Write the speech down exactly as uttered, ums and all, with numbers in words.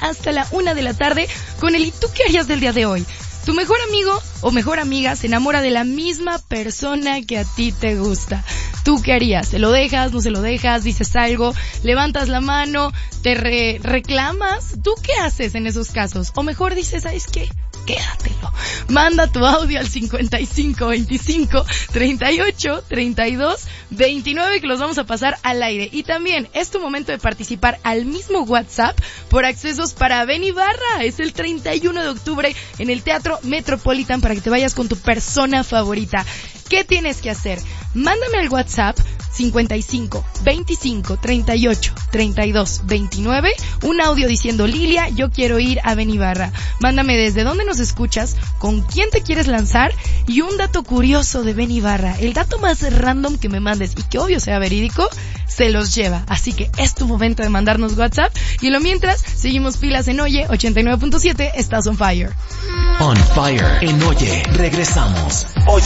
hasta la una de la tarde con el ¿y tú qué harías del día de hoy? Tu mejor amigo o mejor amiga se enamora de la misma persona que a ti te gusta. ¿Tú qué harías? ¿Se lo dejas? ¿No se lo dejas? ¿Dices algo? ¿Levantas la mano? ¿Te re- reclamas? ¿Tú qué haces en esos casos? O mejor dices, ¿sabes qué? Quédatelo. Manda tu audio al cincuenta y cinco veinticinco treinta y ocho treinta y dos veintinueve que los vamos a pasar al aire. Y también es tu momento de participar al mismo WhatsApp por accesos para Ben Ibarra. Es el treinta y uno de octubre en el Teatro Metropolitan para que te vayas con tu persona favorita. ¿Qué tienes que hacer? Mándame al WhatsApp cincuenta y cinco veinticinco treinta y ocho treinta y dos veintinueve un audio diciendo: Lilia, yo quiero ir a Ben Ibarra. Mándame desde dónde nos escuchas, con quién te quieres lanzar y un dato curioso de Ben Ibarra. El dato más random que me mandes y que obvio sea verídico, se los lleva. Así que es tu momento de mandarnos WhatsApp. Y lo mientras, seguimos pilas en Oye ochenta y nueve punto siete. Estás on fire. On fire en Oye. Regresamos. Oye.